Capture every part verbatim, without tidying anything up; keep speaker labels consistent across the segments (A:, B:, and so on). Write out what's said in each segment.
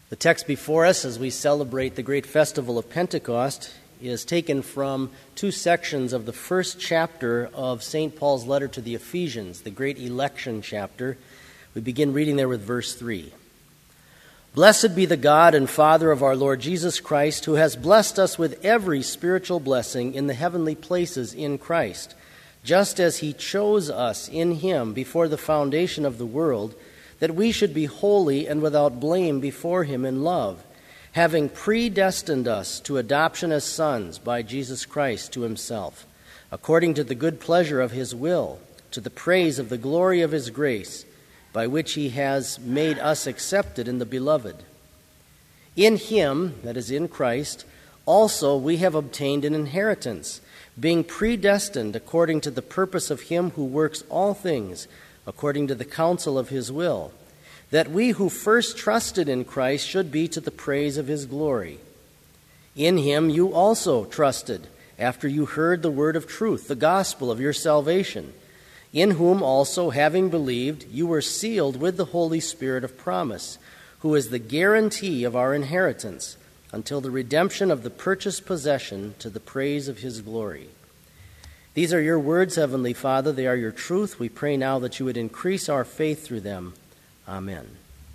A: The text before us as we celebrate the great festival of Pentecost is taken from two sections of the first chapter of Saint Paul's letter to the Ephesians, the great election chapter. We begin reading there with verse three. Blessed be the God and Father of our Lord Jesus Christ, who has blessed us with every spiritual blessing in the heavenly places in Christ, just as he chose us in him before the foundation of the world, that we should be holy and without blame before him in love, having predestined us to adoption as sons by Jesus Christ to himself, according to the good pleasure of his will, to the praise of the glory of his grace, by which he has made us accepted in the Beloved. In him, that is in Christ, also we have obtained an inheritance, being predestined according to the purpose of him who works all things according to the counsel of his will, that we who first trusted in Christ should be to the praise of his glory. In him you also trusted, after you heard the word of truth, the gospel of your salvation, in whom also, having believed, you were sealed with the Holy Spirit of promise, who is the guarantee of our inheritance, until the redemption of the purchased possession to the praise of his glory. These are your words, Heavenly Father. They are your truth. We pray now that you would increase our faith through them. Amen.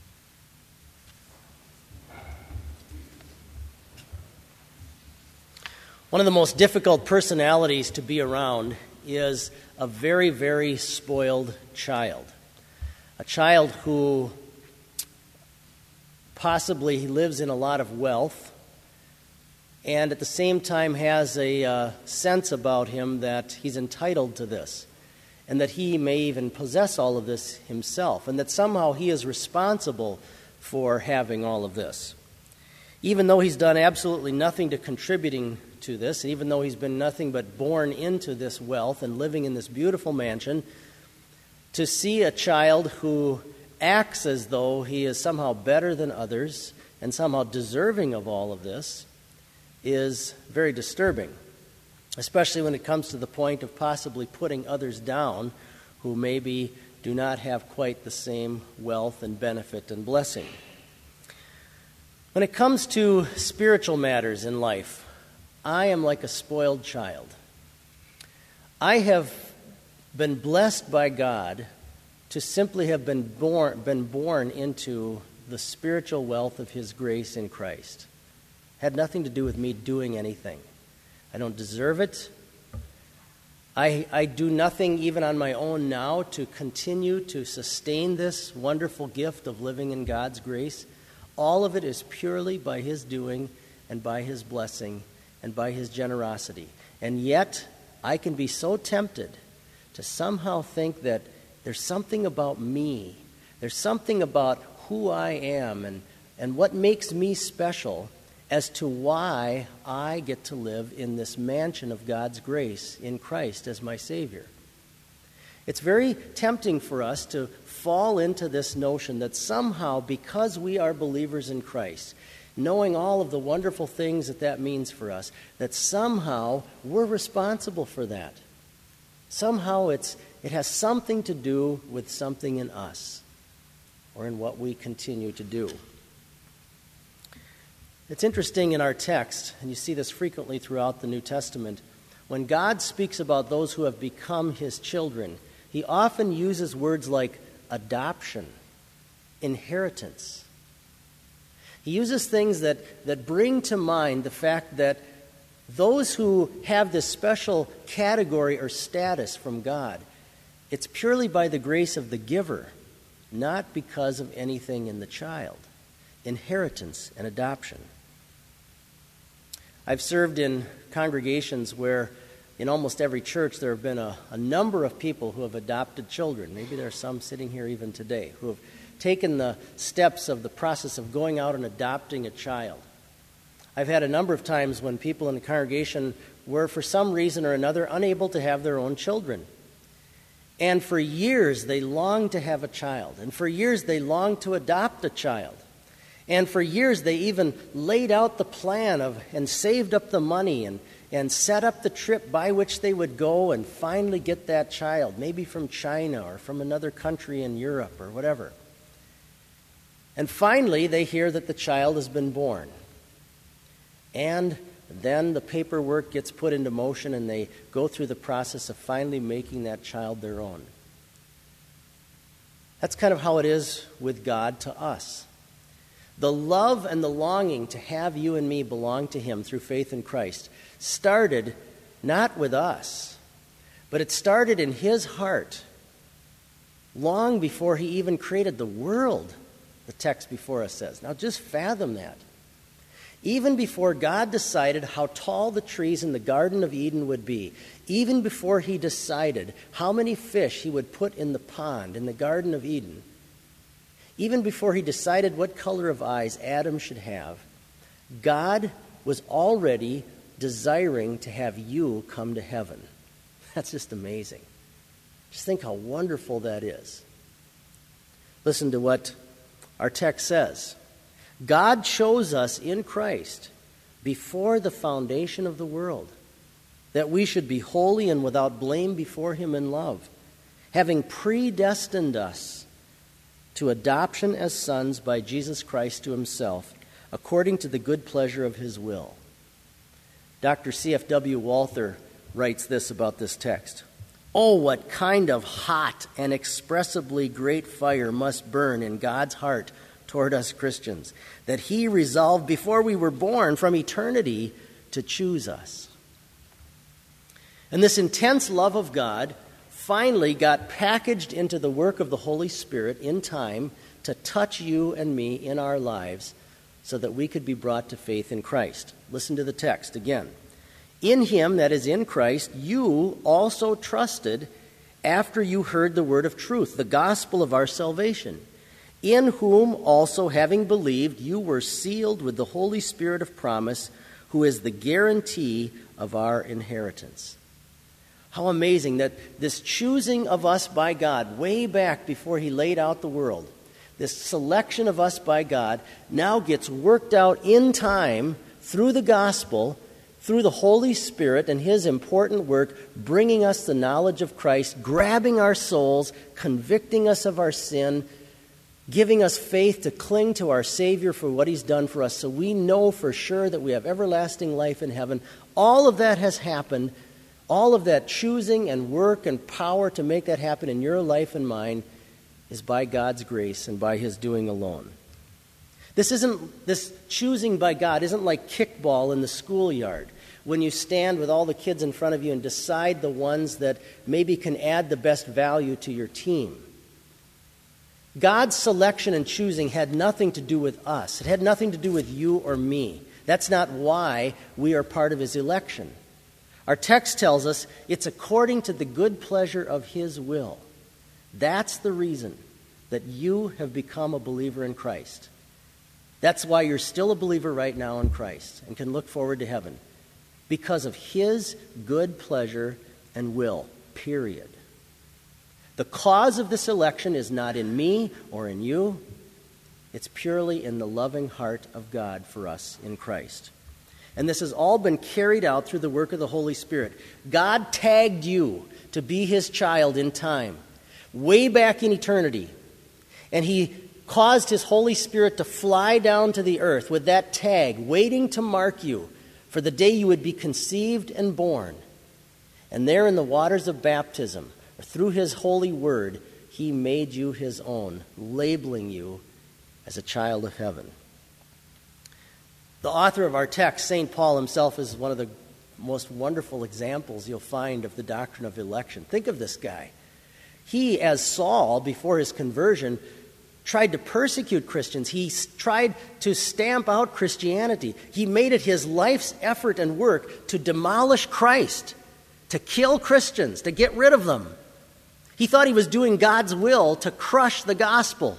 A: One of the most difficult personalities to be around is a very, very spoiled child. A child who possibly lives in a lot of wealth, and at the same time has a uh, sense about him that he's entitled to this, and that he may even possess all of this himself, and that somehow he is responsible for having all of this. Even though he's done absolutely nothing to contributing to this, and even though he's been nothing but born into this wealth and living in this beautiful mansion, to see a child who acts as though he is somehow better than others and somehow deserving of all of this is very disturbing, especially when it comes to the point of possibly putting others down who maybe do not have quite the same wealth and benefit and blessing. When it comes to spiritual matters in life, I am like a spoiled child. I have been blessed by God to simply have been born, been born into the spiritual wealth of his grace in Christ. Had nothing to do with me doing anything. I don't deserve it. I, I do nothing even on my own now to continue to sustain this wonderful gift of living in God's grace. All of it is purely by his doing and by his blessing and by his generosity. And yet, I can be so tempted to somehow think that there's something about me, there's something about who I am and, and what makes me special as to why I get to live in this mansion of God's grace in Christ as my Savior. It's very tempting for us to fall into this notion that somehow, because we are believers in Christ, knowing all of the wonderful things that that means for us, that somehow we're responsible for that. Somehow it's it has something to do with something in us or in what we continue to do. It's interesting in our text, and you see this frequently throughout the New Testament, when God speaks about those who have become his children, he often uses words like adoption, inheritance. He uses things that, that bring to mind the fact that those who have this special category or status from God, it's purely by the grace of the giver, not because of anything in the child. Inheritance and adoption. I've served in congregations where in almost every church there have been a, a number of people who have adopted children. Maybe there are some sitting here even today who have taken the steps of the process of going out and adopting a child. I've had a number of times when people in the congregation were, for some reason or another, unable to have their own children. And for years they longed to have a child. And for years they longed to adopt a child. And for years they even laid out the plan of and saved up the money and, and set up the trip by which they would go and finally get that child, maybe from China or from another country in Europe or whatever. And finally, they hear that the child has been born. And then the paperwork gets put into motion, and they go through the process of finally making that child their own. That's kind of how it is with God to us. The love and the longing to have you and me belong to Him through faith in Christ started not with us, but it started in His heart long before He even created the world, the text before us says. Now just fathom that. Even before God decided how tall the trees in the Garden of Eden would be, even before He decided how many fish He would put in the pond in the Garden of Eden, even before He decided what color of eyes Adam should have, God was already desiring to have you come to heaven. That's just amazing. Just think how wonderful that is. Listen to what our text says. God chose us in Christ before the foundation of the world, that we should be holy and without blame before Him in love, having predestined us to adoption as sons by Jesus Christ to Himself, according to the good pleasure of His will. Doctor C F W Walther writes this about this text. Oh, what kind of hot and inexpressibly great fire must burn in God's heart toward us Christians, that He resolved before we were born from eternity to choose us. And this intense love of God finally got packaged into the work of the Holy Spirit in time to touch you and me in our lives so that we could be brought to faith in Christ. Listen to the text again. In Him, that is in Christ, you also trusted after you heard the word of truth, the gospel of our salvation, in whom also, having believed, you were sealed with the Holy Spirit of promise, who is the guarantee of our inheritance. How amazing that this choosing of us by God, way back before He laid out the world, this selection of us by God, now gets worked out in time through the gospel, through the Holy Spirit and His important work, bringing us the knowledge of Christ, grabbing our souls, convicting us of our sin, giving us faith to cling to our Savior for what He's done for us, so we know for sure that we have everlasting life in heaven. All of that has happened. All of that choosing and work and power to make that happen in your life and mine is by God's grace and by His doing alone. This isn't, this choosing by God isn't like kickball in the schoolyard, when you stand with all the kids in front of you and decide the ones that maybe can add the best value to your team. God's selection and choosing had nothing to do with us. It had nothing to do with you or me. That's not why we are part of His election. Our text tells us it's according to the good pleasure of His will. That's the reason that you have become a believer in Christ. That's why you're still a believer right now in Christ and can look forward to heaven. Because of His good pleasure and will, period. The cause of this election is not in me or in you. It's purely in the loving heart of God for us in Christ. And this has all been carried out through the work of the Holy Spirit. God tagged you to be His child in time, way back in eternity. And He caused His Holy Spirit to fly down to the earth with that tag, waiting to mark you for the day you would be conceived and born. And there in the waters of baptism, through His holy word, He made you His own, labeling you as a child of heaven. The author of our text, Saint Paul himself, is one of the most wonderful examples you'll find of the doctrine of election. Think of this guy. He, as Saul, before his conversion, tried to persecute Christians. He tried to stamp out Christianity. He made it his life's effort and work to demolish Christ, to kill Christians, to get rid of them. He thought he was doing God's will to crush the gospel.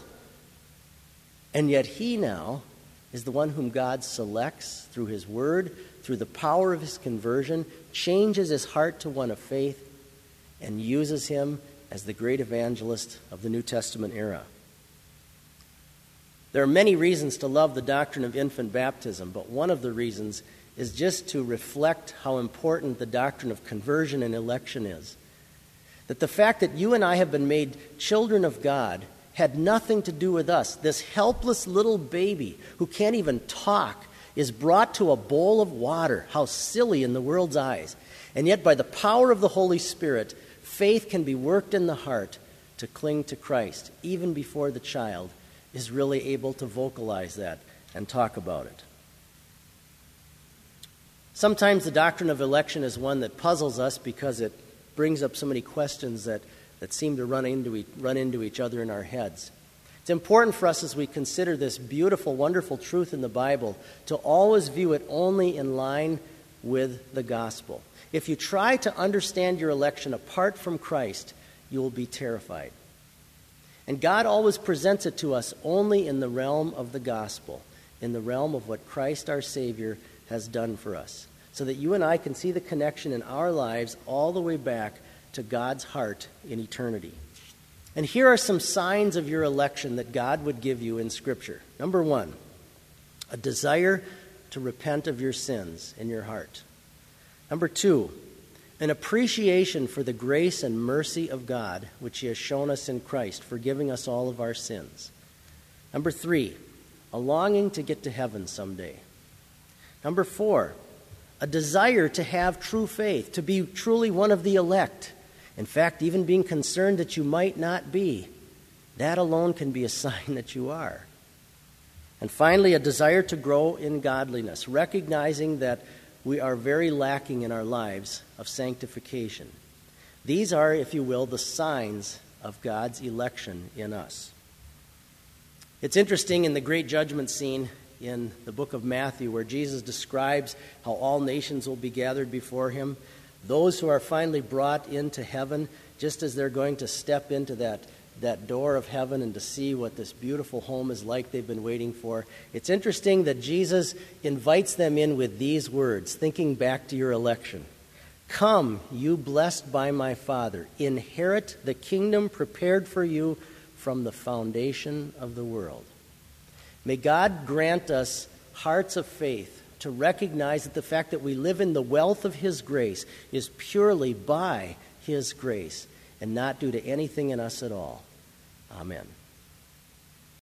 A: And yet he now is the one whom God selects through His word, through the power of his conversion, changes his heart to one of faith, and uses him as the great evangelist of the New Testament era. There are many reasons to love the doctrine of infant baptism, but one of the reasons is just to reflect how important the doctrine of conversion and election is. That the fact that you and I have been made children of God had nothing to do with us. This helpless little baby who can't even talk is brought to a bowl of water. How silly in the world's eyes. And yet by the power of the Holy Spirit, faith can be worked in the heart to cling to Christ, even before the child is really able to vocalize that and talk about it. Sometimes the doctrine of election is one that puzzles us because it brings up so many questions that, that seem to run into, e- run into each other in our heads. It's important for us as we consider this beautiful, wonderful truth in the Bible to always view it only in line with the gospel. If you try to understand your election apart from Christ, you will be terrified. And God always presents it to us only in the realm of the gospel, in the realm of what Christ our Savior has done for us, so that you and I can see the connection in our lives all the way back to God's heart in eternity. And here are some signs of your election that God would give you in Scripture. Number one, a desire to repent of your sins in your heart. Number two, an appreciation for the grace and mercy of God, which He has shown us in Christ, forgiving us all of our sins. Number three, a longing to get to heaven someday. Number four, a desire to have true faith, to be truly one of the elect. In fact, even being concerned that you might not be. That alone can be a sign that you are. And finally, a desire to grow in godliness, recognizing that we are very lacking in our lives of sanctification. These are, if you will, the signs of God's election in us. It's interesting in the great judgment scene in the book of Matthew, where Jesus describes how all nations will be gathered before Him. Those who are finally brought into heaven, just as they're going to step into that, that door of heaven and to see what this beautiful home is like they've been waiting for. It's interesting that Jesus invites them in with these words, thinking back to your election. Come, you blessed by my Father, inherit the kingdom prepared for you from the foundation of the world. May God grant us hearts of faith to recognize that the fact that we live in the wealth of His grace is purely by His grace and not due to anything in us at all. Amen.